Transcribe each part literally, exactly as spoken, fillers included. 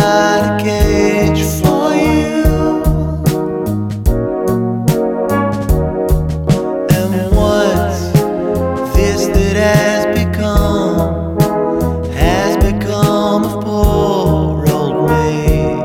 inside a cage for you. And what's this that has become, has become of poor old me?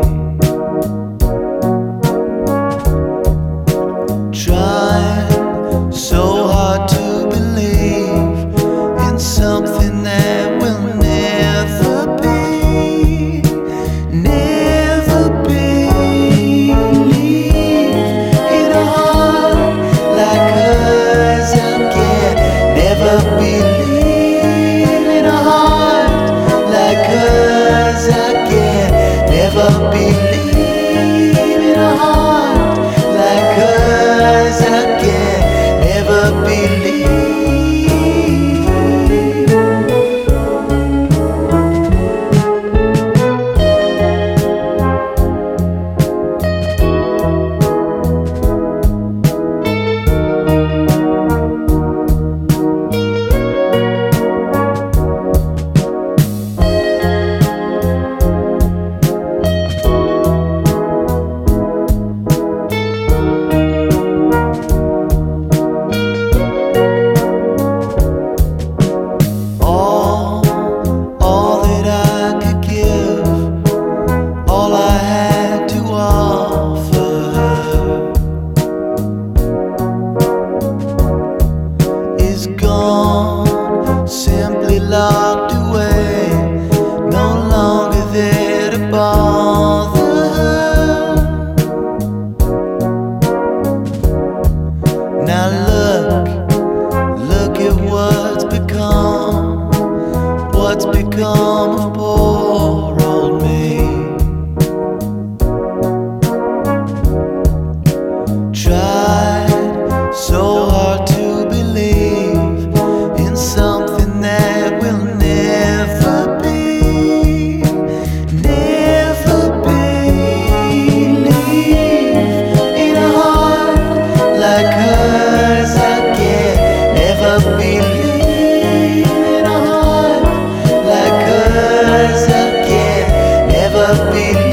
Trying so hard to believe in something that will never be, never believe in a heart like hers. I can never believe in a heart like hers. I can never believe in a heart like hers. I can never believe. Simply locked away, no longer there to bother her. Now look, look at what's become, what's become of poor old me. Tried so hard to believe in something that will never be, never believe in a heart like hers. I can never believe in a heart like hers. I can never believe.